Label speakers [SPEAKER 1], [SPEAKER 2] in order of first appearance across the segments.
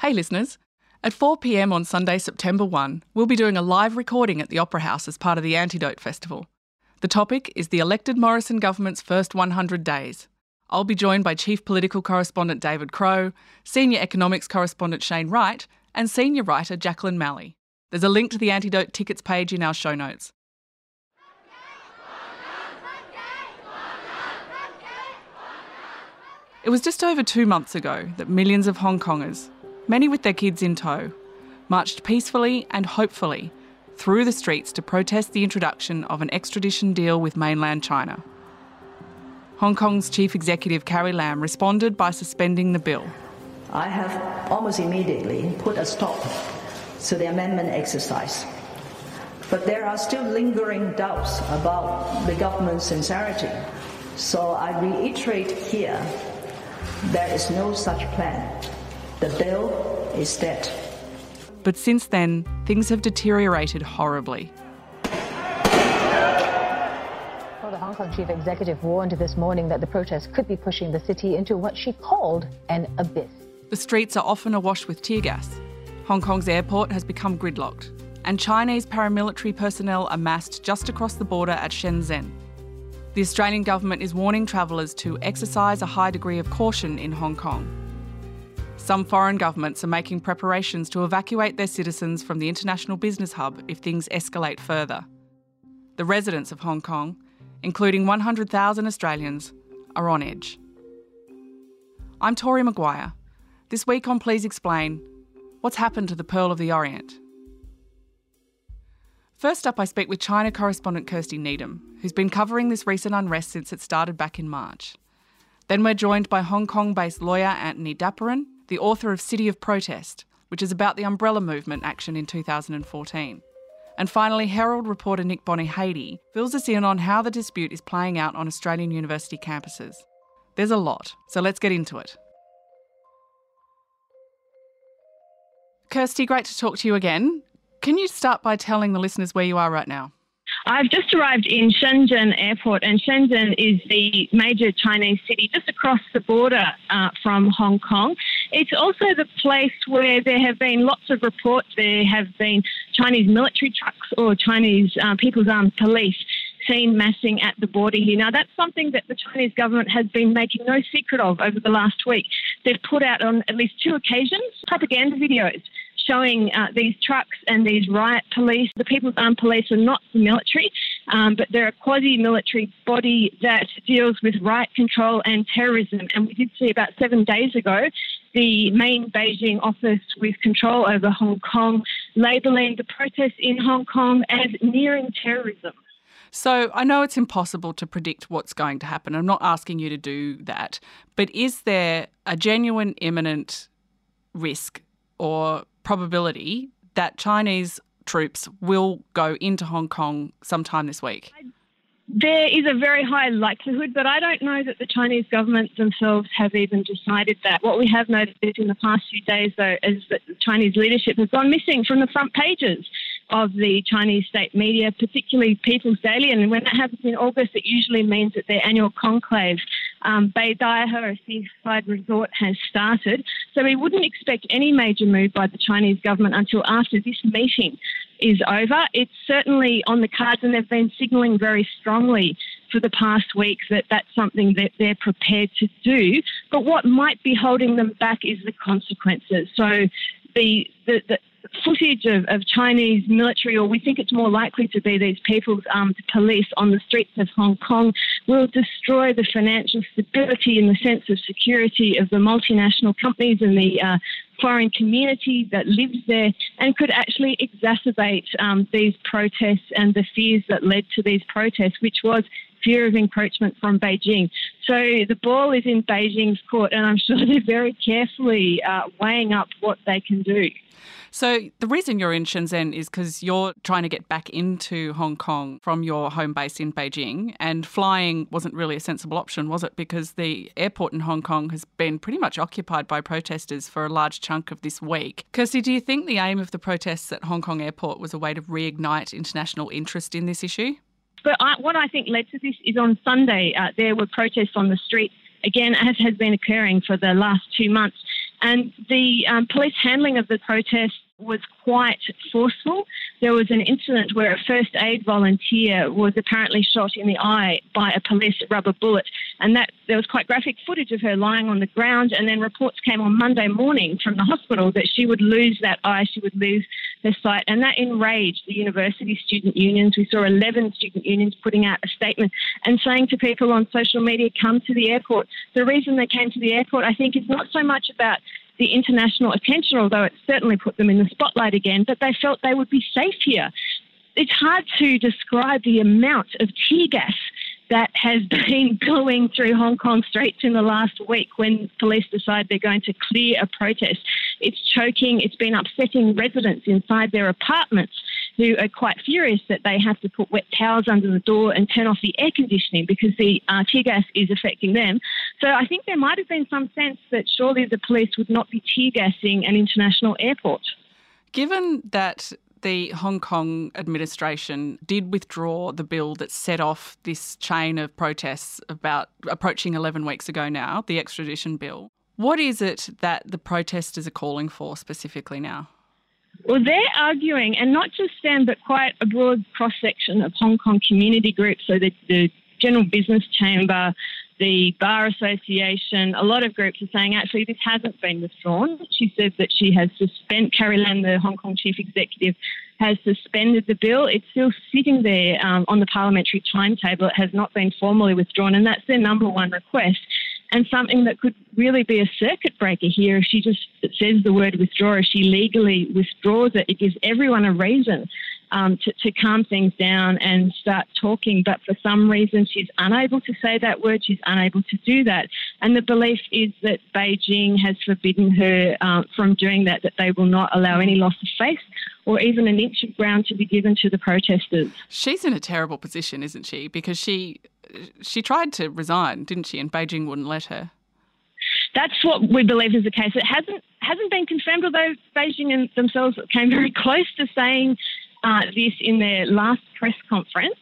[SPEAKER 1] Hey listeners, at 4 p.m. on Sunday, September 1, we'll be doing a live recording at the Opera House as part of the Antidote Festival. The topic is the elected Morrison government's first 100 days. I'll be joined by Chief Political Correspondent David Crowe, Senior Economics Correspondent Shane Wright, and Senior Writer Jacqueline Malley. There's a link to the Antidote tickets page in our show notes. It was just over 2 months ago that millions of Hong Kongers, many with their kids in tow, marched peacefully and hopefully through the streets to protest the introduction of an extradition deal with mainland China. Hong Kong's Chief Executive Carrie Lam responded by suspending the bill.
[SPEAKER 2] I have almost immediately put a stop to the amendment exercise. But there are still lingering doubts about the government's sincerity. So I reiterate here, there is no such plan. The bill is dead.
[SPEAKER 1] But since then, things have deteriorated horribly.
[SPEAKER 3] Well, the Hong Kong chief executive warned this morning that the protests could be pushing the city into what she called an abyss.
[SPEAKER 1] The streets are often awash with tear gas. Hong Kong's airport has become gridlocked, and Chinese paramilitary personnel amassed just across the border at Shenzhen. The Australian government is warning travellers to exercise a high degree of caution in Hong Kong. Some foreign governments are making preparations to evacuate their citizens from the international business hub if things escalate further. The residents of Hong Kong, including 100,000 Australians, are on edge. I'm Tori Maguire. This week on Please Explain, what's happened to the Pearl of the Orient? First up, I speak with China correspondent Kirsty Needham, who's been covering this recent unrest since it started back in March. Then we're joined by Hong Kong-based lawyer Anthony Dapiran, the author of City of Protest, which is about the Umbrella Movement action in 2014. And finally, Herald reporter Nick Bonyhady fills us in on how the dispute is playing out on Australian university campuses. There's a lot, so let's get into it. Kirsty, great to talk to you again. Can you start by telling the listeners where you are right now?
[SPEAKER 4] I've just arrived in Shenzhen Airport, and Shenzhen is the major Chinese city just across the border from Hong Kong. It's also the place where there have been lots of reports. There have been Chinese military trucks or Chinese People's Armed Police seen massing at the border here. Now, that's something that the Chinese government has been making no secret of over the last week. They've put out on at least 2 occasions propaganda videos showing these trucks and these riot police. The People's Armed Police are not the military, but they're a quasi-military body that deals with riot control and terrorism. And we did see about 7 days ago the main Beijing office with control over Hong Kong labelling the protests in Hong Kong as nearing terrorism.
[SPEAKER 1] So I know it's impossible to predict what's going to happen. I'm not asking you to do that. But is there a genuine imminent risk or probability that Chinese troops will go into Hong Kong sometime this week?
[SPEAKER 4] There is a very high likelihood, but I don't know that the Chinese government themselves have even decided that. What we have noticed in the past few days, though, is that the Chinese leadership has gone missing from the front pages of the Chinese state media, particularly People's Daily. And when that happens in August, it usually means that their annual conclave, Beidaihe, a seaside resort, has started. So we wouldn't expect any major move by the Chinese government until after this meeting is over. It's certainly on the cards, and they've been signalling very strongly for the past weeks that that's something that they're prepared to do. But what might be holding them back is the consequences. So the footage of Chinese military, or we think it's more likely to be these People's Armed Police on the streets of Hong Kong, will destroy the financial stability and the sense of security of the multinational companies and the foreign community that lives there, and could actually exacerbate these protests and the fears that led to these protests, which was fear of encroachment from Beijing. So the ball is in Beijing's court, and I'm sure they're very carefully weighing up what they can do.
[SPEAKER 1] So the reason you're in Shenzhen is because you're trying to get back into Hong Kong from your home base in Beijing, and flying wasn't really a sensible option, was it? Because the airport in Hong Kong has been pretty much occupied by protesters for a large chunk of this week. Kirsty, do you think the aim of the protests at Hong Kong airport was a way to reignite international interest in this issue?
[SPEAKER 4] But what I think led to this is on Sunday, there were protests on the street, again, as has been occurring for the last 2 months. And the police handling of the protest was quite forceful. There was an incident where a first aid volunteer was apparently shot in the eye by a police rubber bullet, and that there was quite graphic footage of her lying on the ground, and then reports came on Monday morning from the hospital that she would lose that eye, she would lose her sight, and that enraged the university student unions. We saw 11 student unions putting out a statement and saying to people on social media, come to the airport. The reason they came to the airport, I think, is not so much about the international attention, although it certainly put them in the spotlight again, but they felt they would be safe here. It's hard to describe the amount of tear gas that has been going through Hong Kong streets in the last week when police decide they're going to clear a protest. It's choking, it's been upsetting residents inside their apartments who are quite furious that they have to put wet towels under the door and turn off the air conditioning because the tear gas is affecting them. So I think there might have been some sense that surely the police would not be tear gassing an international airport.
[SPEAKER 1] Given that the Hong Kong administration did withdraw the bill that set off this chain of protests about approaching 11 weeks ago now, the extradition bill, what is it that the protesters are calling for specifically now?
[SPEAKER 4] Well, they're arguing, and not just them, but quite a broad cross-section of Hong Kong community groups, so the General Business Chamber, the Bar Association, a lot of groups are saying actually this hasn't been withdrawn. She said that she has Carrie Lam, the Hong Kong chief executive, has suspended the bill. It's still sitting there on the parliamentary timetable. It has not been formally withdrawn, and that's their number one request. And something that could really be a circuit breaker here, if she just says the word withdraw, if she legally withdraws it, it gives everyone a reason to calm things down and start talking. But for some reason, she's unable to say that word. She's unable to do that. And the belief is that Beijing has forbidden her from doing that, that they will not allow any loss of face or even an inch of ground to be given to the protesters.
[SPEAKER 1] She's in a terrible position, isn't she? Because she tried to resign, didn't she? And Beijing wouldn't let her.
[SPEAKER 4] That's what we believe is the case. It hasn't been confirmed, although Beijing themselves came very close to saying this in their last press conference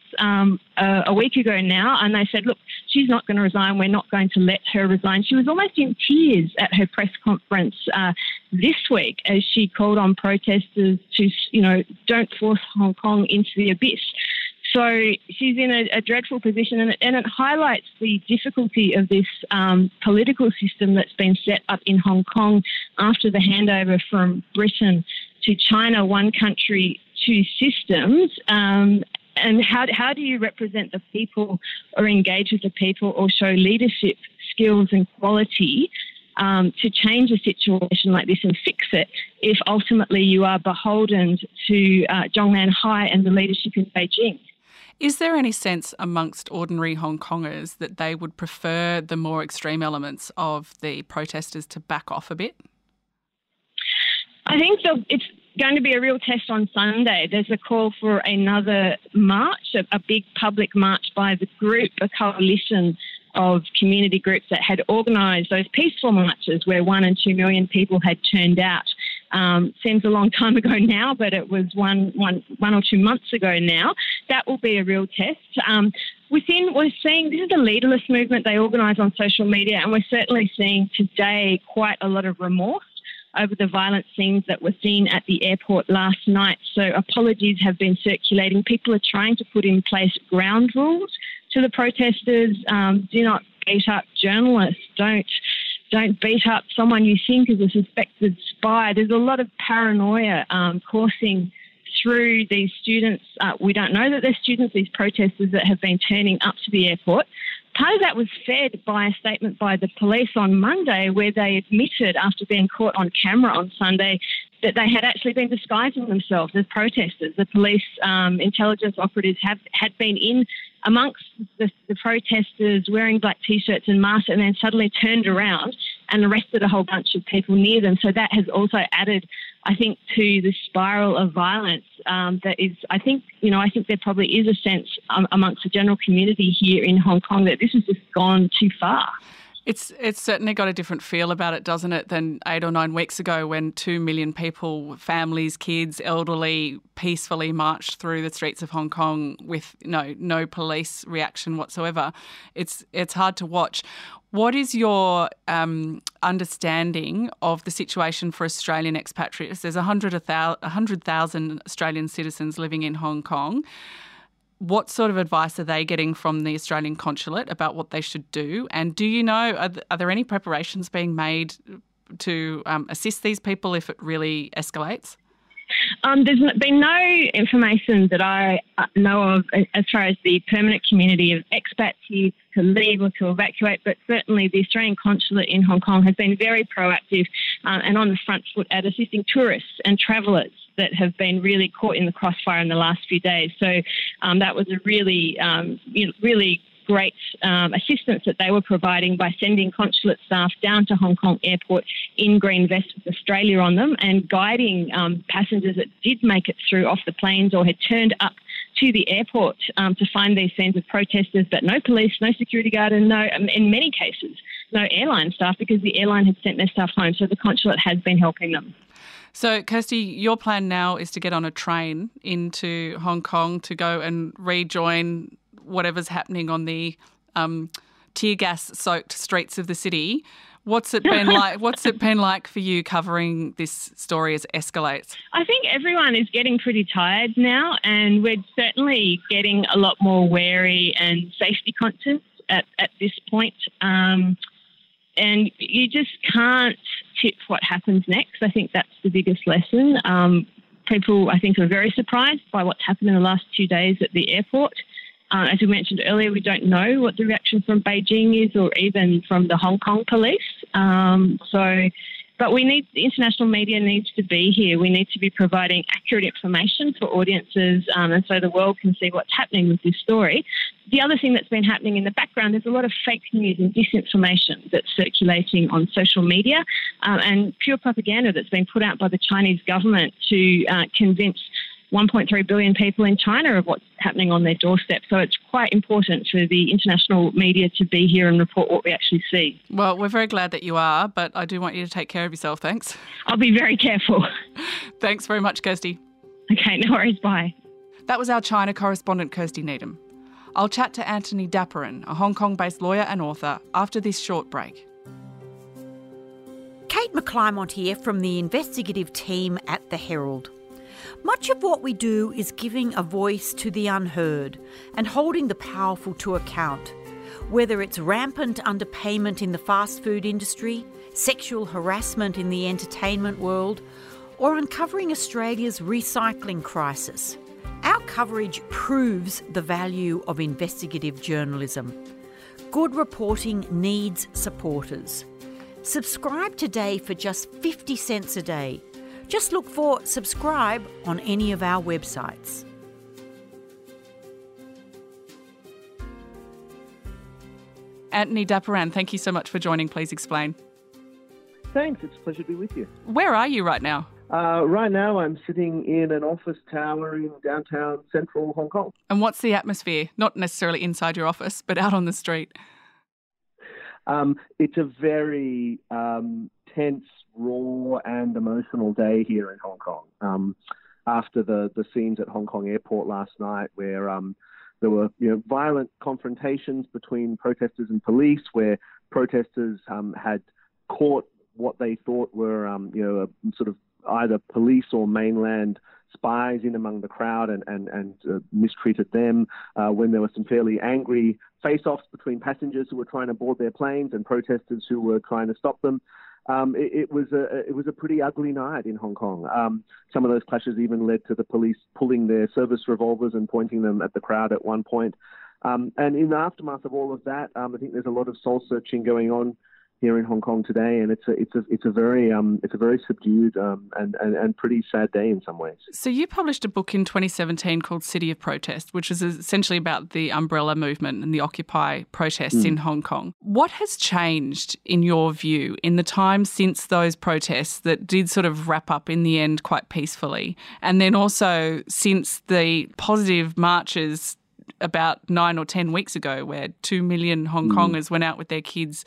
[SPEAKER 4] a week ago now, and they said, look, she's not going to resign, we're not going to let her resign. She was almost in tears at her press conference this week as she called on protesters to, don't force Hong Kong into the abyss. So she's in a dreadful position, and it highlights the difficulty of this political system that's been set up in Hong Kong after the handover from Britain to China, one country, two systems. And how do you represent the people or engage with the people or show leadership skills and quality to change a situation like this and fix it if ultimately you are beholden to Zhongman Hai and the leadership in Beijing?
[SPEAKER 1] Is there any sense amongst ordinary Hong Kongers that they would prefer the more extreme elements of the protesters to back off a bit?
[SPEAKER 4] I think it's going to be a real test on Sunday. There's a call for another march, a big public march by the group, a coalition of community groups that had organised those peaceful marches where 1 and 2 million people had turned out. Seems a long time ago now, but it was one or 2 months ago now. That will be a real test. We're seeing this is a leaderless movement they organise on social media, and we're certainly seeing today quite a lot of remorse over the violent scenes that were seen at the airport last night. So apologies have been circulating. People are trying to put in place ground rules to the protesters. Do not beat up journalists. Don't beat up someone you think is a suspected spy. There's a lot of paranoia coursing through these students. We don't know that they're students, these protesters that have been turning up to the airport. Part of that was fed by a statement by the police on Monday where they admitted, after being caught on camera on Sunday, that they had actually been disguising themselves as protesters. The police intelligence operatives had been in amongst the protesters wearing black T-shirts and masks, and then suddenly turned around and arrested a whole bunch of people near them. So that has also added, I think, to the spiral of violence that is, I think there probably is a sense amongst the general community here in Hong Kong that this has just gone too far.
[SPEAKER 1] It's certainly got a different feel about it, doesn't it, than 8 or 9 weeks ago when 2 million people, families, kids, elderly, peacefully marched through the streets of Hong Kong with no police reaction whatsoever. It's hard to watch. What is your understanding of the situation for Australian expatriates? There's 100,000 Australian citizens living in Hong Kong. What sort of advice are they getting from the Australian consulate about what they should do? And do you know, are there any preparations being made to assist these people if it really escalates?
[SPEAKER 4] There's been no information that I know of as far as the permanent community of expats here to leave or to evacuate, but certainly the Australian consulate in Hong Kong has been very proactive and on the front foot at assisting tourists and travellers that have been really caught in the crossfire in the last few days. So that was a really great assistance that they were providing by sending consulate staff down to Hong Kong Airport in green vests with Australia on them and guiding passengers that did make it through off the planes or had turned up to the airport to find these scenes of protesters, but no police, no security guard, and in many cases, no airline staff because the airline had sent their staff home. So the consulate has been helping them.
[SPEAKER 1] So, Kirsty, your plan now is to get on a train into Hong Kong to go and rejoin whatever's happening on the tear gas-soaked streets of the city. What's it been like? What's it been like for you covering this story as it escalates? I
[SPEAKER 4] think everyone is getting pretty tired now, and we're certainly getting a lot more wary and safety conscious at this point. And you just can't tip what happens next. I think that's the biggest lesson. People, I think, are very surprised by what's happened in the last 2 days at the airport. As we mentioned earlier, we don't know what the reaction from Beijing is or even from the Hong Kong police. But the international media needs to be here. We need to be providing accurate information for audiences and so the world can see what's happening with this story. The other thing that's been happening in the background is a lot of fake news and disinformation that's circulating on social media and pure propaganda that's been put out by the Chinese government to convince 1.3 billion people in China of what's happening on their doorstep. So it's quite important for the international media to be here and report what we actually see.
[SPEAKER 1] Well, we're very glad that you are, but I do want you to take care of yourself. Thanks.
[SPEAKER 4] I'll be very careful.
[SPEAKER 1] Thanks very much, Kirsty.
[SPEAKER 4] Okay, no worries. Bye.
[SPEAKER 1] That was our China correspondent, Kirsty Needham. I'll chat to Anthony Dapiran, a Hong Kong-based lawyer and author, after this short break.
[SPEAKER 5] Kate McClymont here from the investigative team at The Herald. Much of what we do is giving a voice to the unheard and holding the powerful to account. Whether it's rampant underpayment in the fast food industry, sexual harassment in the entertainment world, or uncovering Australia's recycling crisis, our coverage proves the value of investigative journalism. Good reporting needs supporters. Subscribe today for just 50 cents a day. Just look for subscribe on any of our websites.
[SPEAKER 1] Anthony Dapiran, thank you so much for joining. Please explain.
[SPEAKER 6] Thanks. It's a pleasure to be with you.
[SPEAKER 1] Where are you right now?
[SPEAKER 6] Right now I'm sitting in an office tower in downtown central Hong Kong.
[SPEAKER 1] And what's the atmosphere? Not necessarily inside your office, but out on the street.
[SPEAKER 6] It's a very tense, raw and emotional day here in Hong Kong. After the scenes at Hong Kong Airport last night where there were violent confrontations between protesters and police, where protesters had caught what they thought were sort of either police or mainland spies in among the crowd and mistreated them, when there were some fairly angry face-offs between passengers who were trying to board their planes and protesters who were trying to stop them. It was a pretty ugly night in Hong Kong. Some of those clashes even led to the police pulling their service revolvers and pointing them at the crowd at one point. And in the aftermath of all of that, I think there's a lot of soul searching going on here in Hong Kong today, and it's a very subdued and pretty sad day in some ways.
[SPEAKER 1] So you published a book in 2017 called City of Protest, which is essentially about the umbrella movement and the Occupy protests in Hong Kong. What has changed, in your view, in the time since those protests that did sort of wrap up in the end quite peacefully, and then also since the positive marches about 9 or 10 weeks ago where 2 million Hong Kongers went out with their kids?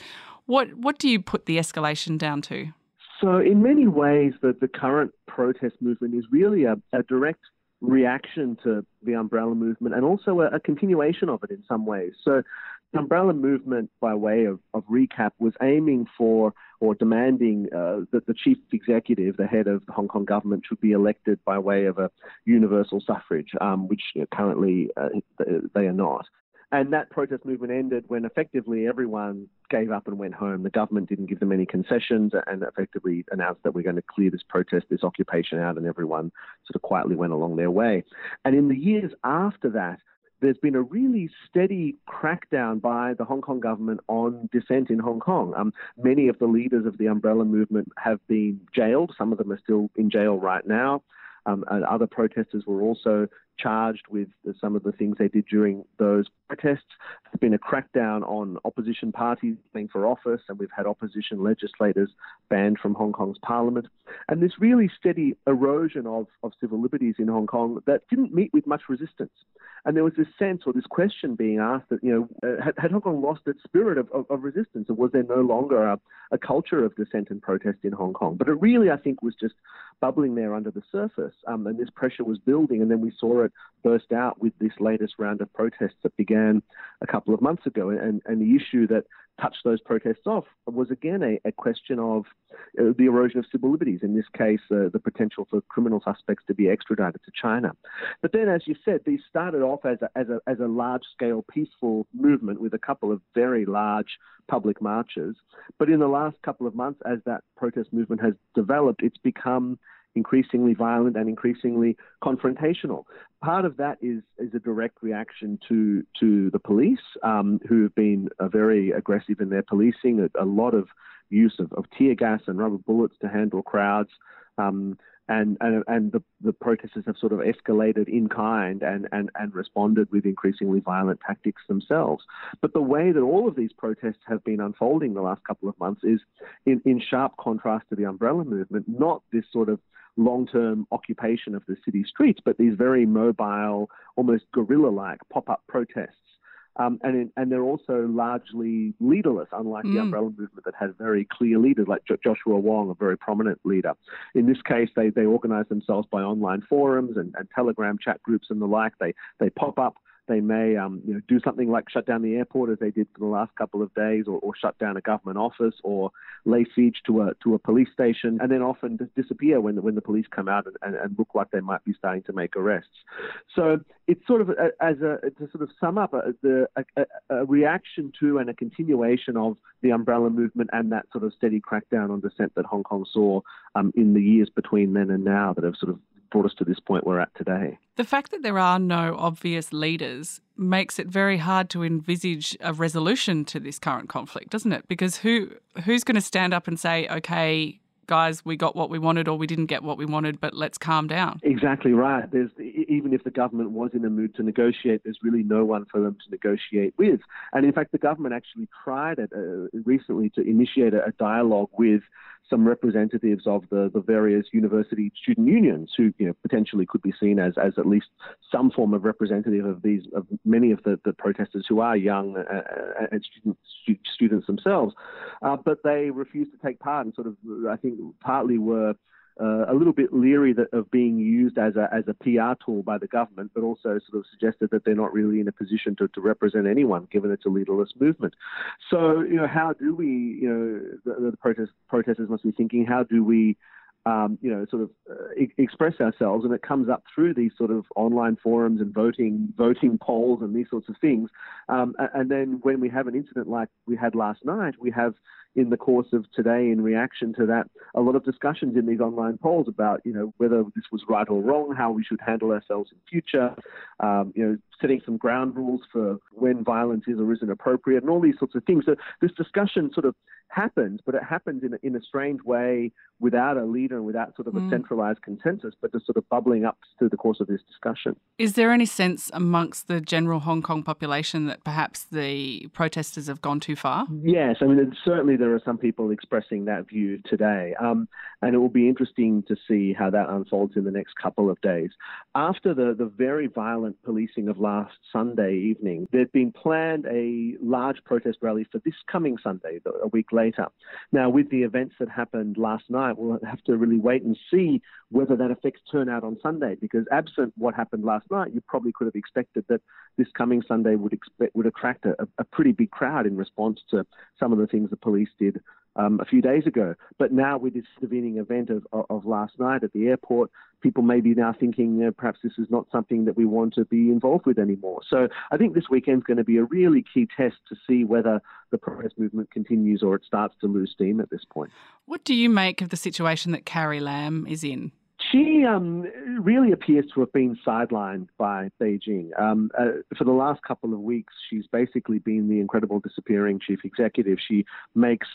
[SPEAKER 1] What do you put the escalation down to?
[SPEAKER 6] So in many ways, the current protest movement is really a direct reaction to the umbrella movement and also a continuation of it in some ways. So the umbrella movement, by way of recap, was aiming for or demanding that the chief executive, the head of the Hong Kong government, should be elected by way of a universal suffrage, which currently they are not. And that protest movement ended when effectively everyone gave up and went home. The government didn't give them any concessions and effectively announced that we're going to clear this protest, this occupation out, and everyone sort of quietly went along their way. And in the years after that, there's been a really steady crackdown by the Hong Kong government on dissent in Hong Kong. Many of the leaders of the umbrella movement have been jailed. Some of them are still in jail right now. And other protesters were also charged with some of the things they did during those protests. There's been a crackdown on opposition parties running for office, and we've had opposition legislators banned from Hong Kong's parliament. And this really steady erosion of civil liberties in Hong Kong that didn't meet with much resistance. And there was this sense or this question being asked that, had Hong Kong lost its spirit of resistance, or was there no longer a culture of dissent and protest in Hong Kong? But it really, I think, was just bubbling there under the surface, and this pressure was building, and then we saw it burst out with this latest round of protests that began a couple of months ago. And the issue that touched those protests off was, again, a question of the erosion of civil liberties, in this case, the potential for criminal suspects to be extradited to China. But then, as you said, these started off as a large-scale peaceful movement with a couple of very large public marches. But in the last couple of months, as that protest movement has developed, it's become increasingly violent and increasingly confrontational. Part of that is a direct reaction to the police, who have been very aggressive in their policing, a lot of use of tear gas and rubber bullets to handle crowds. And the protesters have sort of escalated in kind and responded with increasingly violent tactics themselves. But the way that all of these protests have been unfolding the last couple of months is in sharp contrast to the umbrella movement, not this sort of long-term occupation of the city streets, but these very mobile, almost guerrilla-like pop-up protests. And they're also largely leaderless, unlike the umbrella movement that has very clear leaders, like Joshua Wong, a very prominent leader. In this case, they organize themselves by online forums and Telegram chat groups and the like. They pop up. They may do something like shut down the airport, as they did for the last couple of days, or shut down a government office, or lay siege to a police station, and then often disappear when the police come out and look like they might be starting to make arrests. So it's sort of to sort of sum up a reaction to and a continuation of the umbrella movement and that sort of steady crackdown on dissent that Hong Kong saw in the years between then and now that have sort of brought us to this point we're at today.
[SPEAKER 1] The fact that there are no obvious leaders makes it very hard to envisage a resolution to this current conflict, doesn't it? Because who's going to stand up and say, okay, guys, we got what we wanted or we didn't get what we wanted, but let's calm down?
[SPEAKER 6] Exactly right. Even if the government was in a mood to negotiate, there's really no one for them to negotiate with. And in fact, the government actually tried recently to initiate a dialogue with some representatives of the various university student unions who potentially could be seen as at least some form of representative of many of the protesters who are young and students themselves. But they refused to take part and sort of, I think, partly were a little bit leery of being used as a PR tool by the government, but also sort of suggested that they're not really in a position to represent anyone, given it's a leaderless movement. So, how do we, the protesters must be thinking, how do we, express ourselves? And it comes up through these sort of online forums and voting polls and these sorts of things. And then when we have an incident like we had last night, we have, in the course of today, in reaction to that, a lot of discussions in these online polls about, whether this was right or wrong, how we should handle ourselves in future, setting some ground rules for when violence is or isn't appropriate, and all these sorts of things. So this discussion sort of happens, but it happens in a strange way, without a leader and without sort of a centralised consensus, but just sort of bubbling up through the course of this discussion.
[SPEAKER 1] Is there any sense amongst the general Hong Kong population that perhaps the protesters have gone too far?
[SPEAKER 6] Yes, I mean, certainly there are some people expressing that view today. And it will be interesting to see how that unfolds in the next couple of days. After the very violent policing of last Sunday evening, there'd been planned a large protest rally for this coming Sunday, a week later. Now, with the events that happened last night, we'll have to really wait and see whether that affects turnout on Sunday, because absent what happened last night, you probably could have expected that this coming Sunday would attract a pretty big crowd in response to some of the things the police did a few days ago. But now with this intervening event of last night at the airport, people may be now thinking perhaps this is not something that we want to be involved with anymore. So I think this weekend's going to be a really key test to see whether the protest movement continues or it starts to lose steam at this point.
[SPEAKER 1] What do you make of the situation that Carrie Lam is in?
[SPEAKER 6] She really appears to have been sidelined by Beijing. For the last couple of weeks, she's basically been the incredible disappearing chief executive. She makes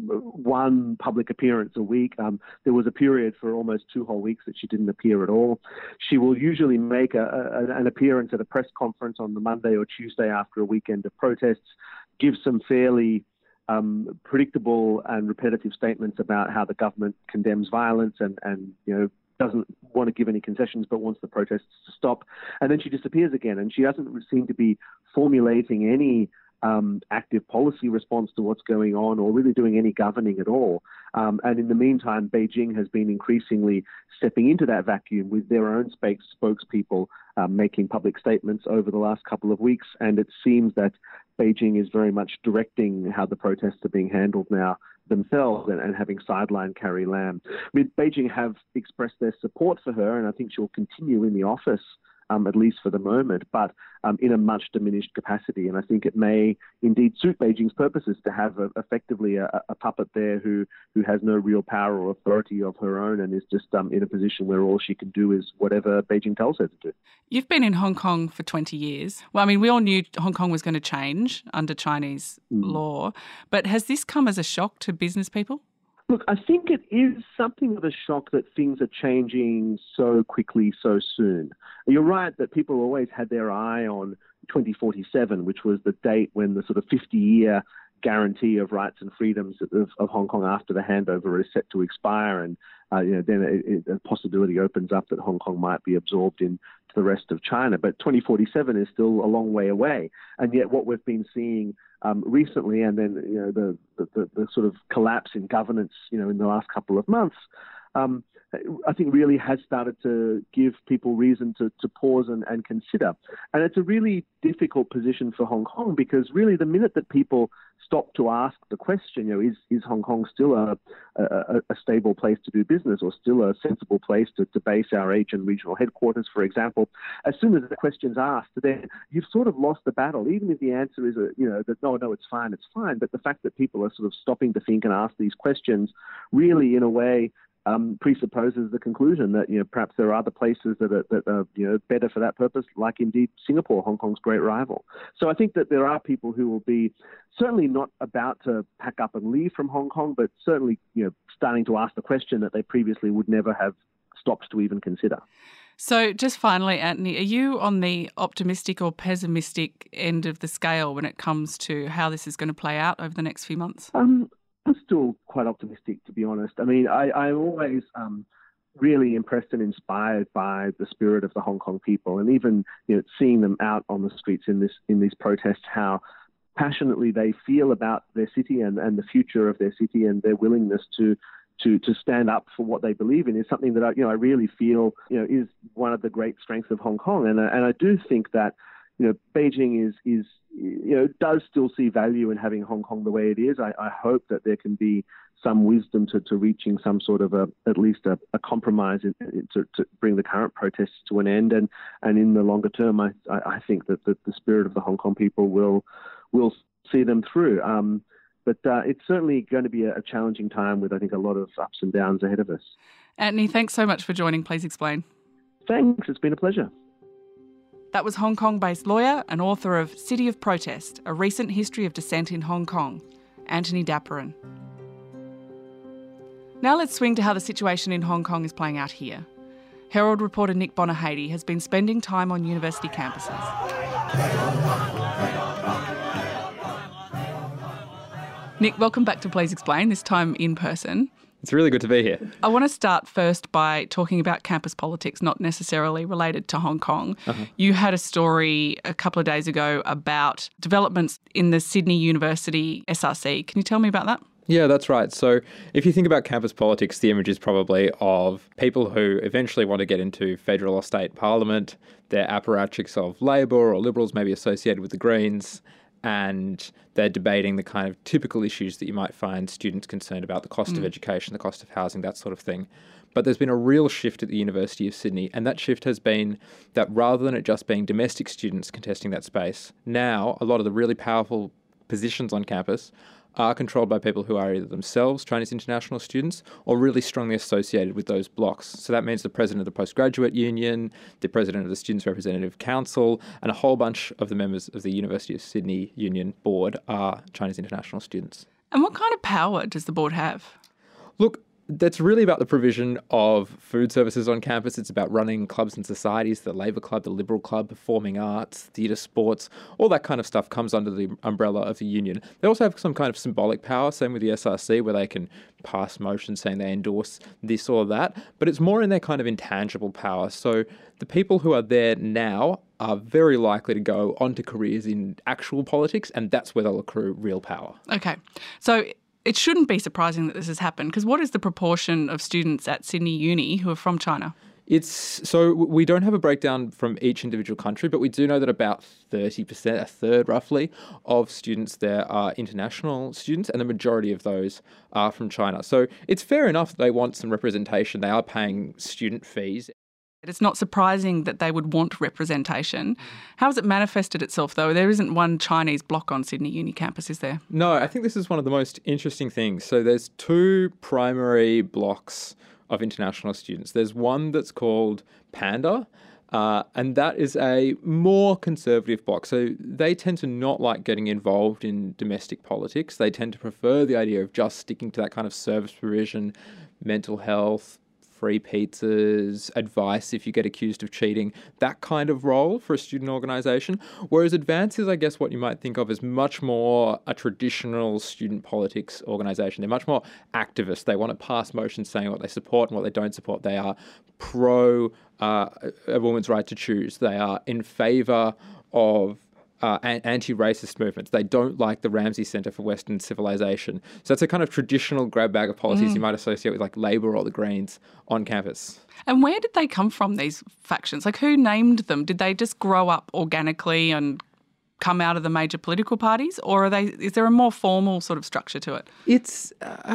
[SPEAKER 6] one public appearance a week. There was a period for almost 2 whole weeks that she didn't appear at all. She will usually make an appearance at a press conference on the Monday or Tuesday after a weekend of protests, give some fairly predictable and repetitive statements about how the government condemns violence and doesn't want to give any concessions but wants the protests to stop. And then she disappears again, and she doesn't seem to be formulating any active policy response to what's going on or really doing any governing at all. And in the meantime, Beijing has been increasingly stepping into that vacuum with their own spokespeople making public statements over the last couple of weeks. And it seems that Beijing is very much directing how the protests are being handled now themselves and having sidelined Carrie Lam. Beijing have expressed their support for her, and I think she'll continue in the office, at least for the moment, but in a much diminished capacity. And I think it may indeed suit Beijing's purposes to have effectively a puppet there who has no real power or authority of her own and is just in a position where all she can do is whatever Beijing tells her to do.
[SPEAKER 1] You've been in Hong Kong for 20 years. Well, I mean, we all knew Hong Kong was going to change under Chinese law, but has this come as a shock to business people?
[SPEAKER 6] Look, I think it is something of a shock that things are changing so quickly, so soon. You're right that people always had their eye on 2047, which was the date when the sort of 50-year guarantee of rights and freedoms of Hong Kong after the handover is set to expire, and then a possibility opens up that Hong Kong might be absorbed into the rest of China. But 2047 is still a long way away, and yet what we've been seeing recently, and then the sort of collapse in governance, in the last couple of months, I think really has started to give people reason to pause and consider. And it's a really difficult position for Hong Kong, because really the minute that people stop to ask the question, is Hong Kong still a stable place to do business, or still a sensible place to base our Asian regional headquarters, for example, as soon as the question's asked, then you've sort of lost the battle, even if the answer is, that no, it's fine. But the fact that people are sort of stopping to think and ask these questions really, in a way, presupposes the conclusion that perhaps there are other places that are better for that purpose, like indeed Singapore, Hong Kong's great rival. So I think that there are people who will be certainly not about to pack up and leave from Hong Kong, but certainly starting to ask the question that they previously would never have stopped to even consider.
[SPEAKER 1] So just finally, Anthony, are you on the optimistic or pessimistic end of the scale when it comes to how this is going to play out over the next few months?
[SPEAKER 6] I'm still quite optimistic, to be honest. I mean, I'm always really impressed and inspired by the spirit of the Hong Kong people, and even seeing them out on the streets in these protests, how passionately they feel about their city and the future of their city, and their willingness to stand up for what they believe in is something that I really feel is one of the great strengths of Hong Kong, and I do think that Beijing is does still see value in having Hong Kong the way it is. I hope that there can be some wisdom to reaching some sort of at least a compromise to bring the current protests to an end. And in the longer term, I think that the spirit of the Hong Kong people will see them through. But it's certainly going to be a challenging time with, I think, a lot of ups and downs ahead of us.
[SPEAKER 1] Anthony, thanks so much for joining Please Explain.
[SPEAKER 6] Thanks. It's been a pleasure.
[SPEAKER 1] That was Hong Kong-based lawyer and author of City of Protest, A Recent History of Dissent in Hong Kong, Anthony Dapiran. Now let's swing to how the situation in Hong Kong is playing out here. Herald reporter Nick Bonahady has been spending time on university campuses. Nick, welcome back to Please Explain, this time in person.
[SPEAKER 7] It's really good to be here.
[SPEAKER 1] I want to start first by talking about campus politics, not necessarily related to Hong Kong. You had a story a couple of days ago about developments in the Sydney University SRC. Can you tell me about that?
[SPEAKER 7] Yeah, that's right. So if you think about campus politics, the image is probably of people who eventually want to get into federal or state parliament. They're apparatchiks of Labor or Liberals, maybe associated with the Greens, and they're debating the kind of typical issues that you might find students concerned about, the cost of education, the cost of housing, that sort of thing. But there's been a real shift at the University of Sydney, and that shift has been that rather than it just being domestic students contesting that space, now a lot of the really powerful positions on campus are controlled by people who are either themselves Chinese international students or really strongly associated with those blocks. So that means the president of the Postgraduate Union, the president of the Students' Representative Council, and a whole bunch of the members of the University of Sydney Union Board are Chinese international students.
[SPEAKER 1] And what kind of power does the board have?
[SPEAKER 7] Look, that's really about the provision of food services on campus. It's about running clubs and societies, the Labor Club, the Liberal Club, performing arts, theatre, sports, all that kind of stuff comes under the umbrella of the union. They also have some kind of symbolic power, same with the SRC, where they can pass motions saying they endorse this or that, but it's more in their kind of intangible power. So the people who are there now are very likely to go on to careers in actual politics, and that's where they'll accrue real power.
[SPEAKER 1] Okay, so it shouldn't be surprising that this has happened, because what is the proportion of students at Sydney Uni who are from China?
[SPEAKER 7] So we don't have a breakdown from each individual country, but we do know that about 30%, a third roughly, of students there are international students, and the majority of those are from China. So it's fair enough they want some representation. They are paying student fees.
[SPEAKER 1] It's not surprising that they would want representation. How has it manifested itself, though? There isn't one Chinese block on Sydney Uni campus, is there?
[SPEAKER 7] No, I think this is one of the most interesting things. So there's two primary blocks of international students. There's one that's called Panda, and that is a more conservative bloc. So they tend to not like getting involved in domestic politics. They tend to prefer the idea of just sticking to that kind of service provision, mental health, free pizzas, advice if you get accused of cheating, that kind of role for a student organisation. Whereas Advance is, I guess, what you might think of as much more a traditional student politics organisation. They're much more activist. They want to pass motions saying what they support and what they don't support. They are pro a woman's right to choose. They are in favour of anti-racist movements. They don't like the Ramsay Centre for Western Civilization. So it's a kind of traditional grab bag of policies you might associate with like Labor or the Greens on campus.
[SPEAKER 1] And where did they come from, these factions? Like, who named them? Did they just grow up organically and come out of the major political parties, or is there a more formal sort of structure to it?
[SPEAKER 7] It's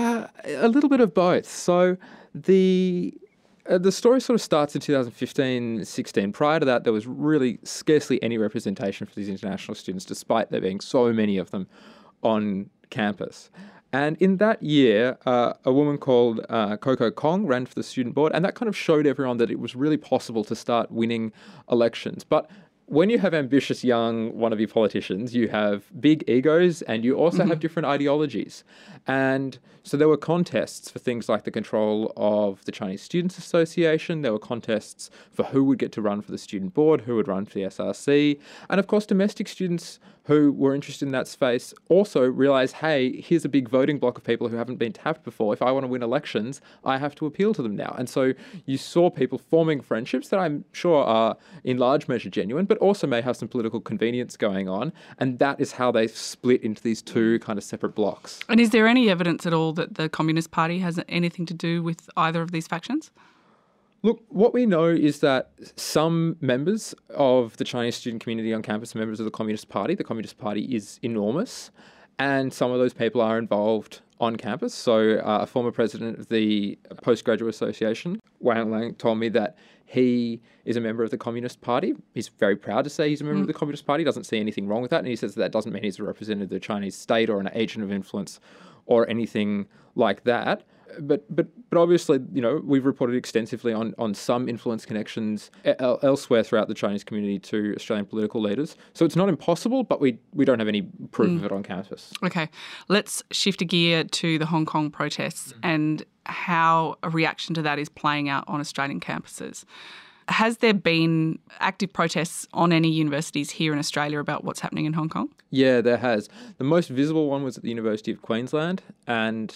[SPEAKER 7] a little bit of both. So the story sort of starts in 2015-16. Prior to that, there was really scarcely any representation for these international students, despite there being so many of them on campus. And in that year, a woman called Coco Kong ran for the student board, and that kind of showed everyone that it was really possible to start winning elections. But when you have ambitious young wannabe politicians, you have big egos and you also have different ideologies. And so there were contests for things like the control of the Chinese Students Association. There were contests for who would get to run for the student board, who would run for the SRC. And of course, domestic students who were interested in that space also realised, hey, here's a big voting block of people who haven't been tapped before. If I want to win elections, I have to appeal to them now. And so you saw people forming friendships that I'm sure are in large measure genuine, but also may have some political convenience going on. And that is how they split into these two kind of separate blocks.
[SPEAKER 1] And is there any evidence at all that the Communist Party has anything to do with either of these factions?
[SPEAKER 7] Look, what we know is that some members of the Chinese student community on campus are members of the Communist Party. The Communist Party is enormous, and some of those people are involved on campus. So a former president of the Postgraduate Association, Wang Lang, told me that he is a member of the Communist Party. He's very proud to say he's a member of the Communist Party. He doesn't see anything wrong with that, and he says that doesn't mean he's a representative of the Chinese state or an agent of influence or anything like that. But obviously, you know, we've reported extensively on some influence connections elsewhere throughout the Chinese community to Australian political leaders. So it's not impossible, but we don't have any proof of it on campus.
[SPEAKER 1] Okay, let's shift a gear to the Hong Kong protests and how a reaction to that is playing out on Australian campuses. Has there been active protests on any universities here in Australia about what's happening in Hong Kong?
[SPEAKER 7] Yeah, there has. The most visible one was at the University of Queensland, and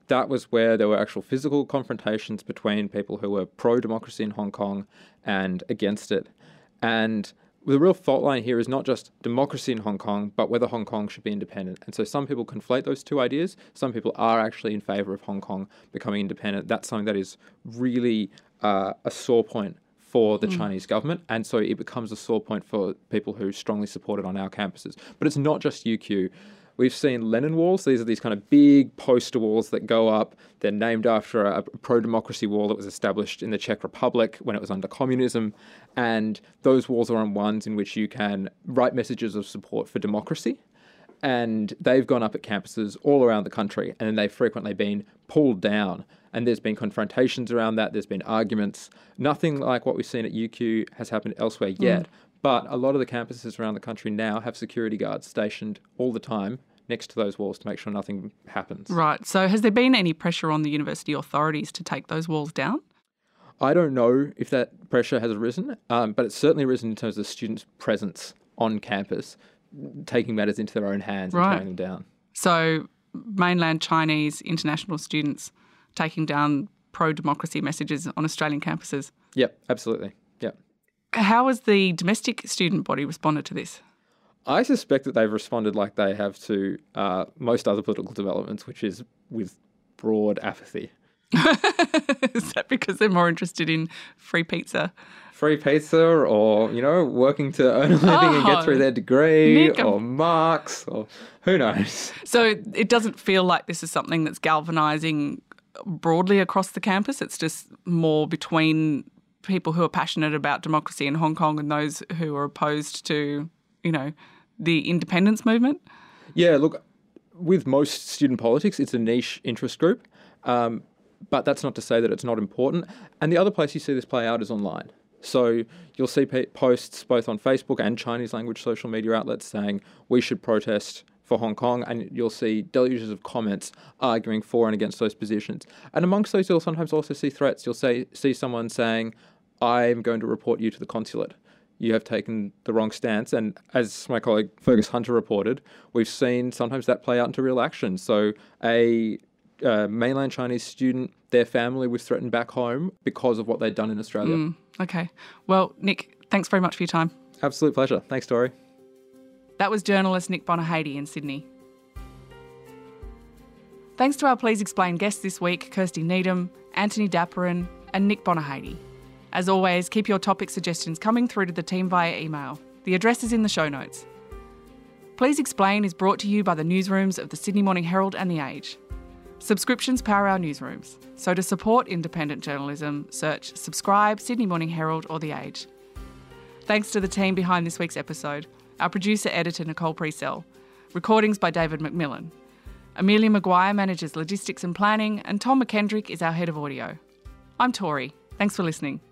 [SPEAKER 7] that was where there were actual physical confrontations between people who were pro-democracy in Hong Kong and against it. And the real fault line here is not just democracy in Hong Kong, but whether Hong Kong should be independent. And so some people conflate those two ideas. Some people are actually in favour of Hong Kong becoming independent. That's something that is really a sore point for the Chinese government. And so it becomes a sore point for people who strongly support it on our campuses. But it's not just UQ. We've seen Lenin walls. These are these kind of big poster walls that go up. They're named after a pro-democracy wall that was established in the Czech Republic when it was under communism. And those walls are on ones in which you can write messages of support for democracy. And they've gone up at campuses all around the country, and then they've frequently been pulled down. And there's been confrontations around that. There's been arguments. Nothing like what we've seen at UQ has happened elsewhere yet. But a lot of the campuses around the country now have security guards stationed all the time next to those walls to make sure nothing happens.
[SPEAKER 1] Right. So has there been any pressure on the university authorities to take those walls down?
[SPEAKER 7] I don't know if that pressure has arisen, but it's certainly arisen in terms of students' presence on campus, taking matters into their own hands and tearing them down.
[SPEAKER 1] So mainland Chinese international students taking down pro-democracy messages on Australian campuses?
[SPEAKER 7] Yep, absolutely. Yep.
[SPEAKER 1] How has the domestic student body responded to this?
[SPEAKER 7] I suspect that they've responded like they have to most other political developments, which is with broad apathy.
[SPEAKER 1] Is that because they're more interested in free pizza?
[SPEAKER 7] Free pizza or, working to earn a living and get through their degree
[SPEAKER 1] Nick,
[SPEAKER 7] or marks or who knows.
[SPEAKER 1] So it doesn't feel like this is something that's galvanising broadly across the campus. It's just more between people who are passionate about democracy in Hong Kong and those who are opposed to, the independence movement?
[SPEAKER 7] Yeah, look, with most student politics, it's a niche interest group, but that's not to say that it's not important. And the other place you see this play out is online. So you'll see posts both on Facebook and Chinese language social media outlets saying we should protest for Hong Kong, and you'll see deluges of comments arguing for and against those positions. And amongst those, you'll sometimes also see threats. You'll see someone saying, I'm going to report you to the consulate. You have taken the wrong stance. And as my colleague Fergus Hunter reported, we've seen sometimes that play out into real action. So a mainland Chinese student, their family was threatened back home because of what they'd done in Australia.
[SPEAKER 1] Okay. Well, Nick, thanks very much for your time.
[SPEAKER 7] Absolute pleasure. Thanks, Tori.
[SPEAKER 1] That was journalist Nick Bonahady in Sydney. Thanks to our Please Explain guests this week, Kirsty Needham, Anthony Dapperin and Nick Bonahady. As always, keep your topic suggestions coming through to the team via email. The address is in the show notes. Please Explain is brought to you by the newsrooms of the Sydney Morning Herald and The Age. Subscriptions power our newsrooms, so to support independent journalism, search Subscribe, Sydney Morning Herald or The Age. Thanks to the team behind this week's episode, our producer-editor Nicole Priesell, recordings by David McMillan. Amelia Maguire manages logistics and planning, and Tom McKendrick is our head of audio. I'm Tori. Thanks for listening.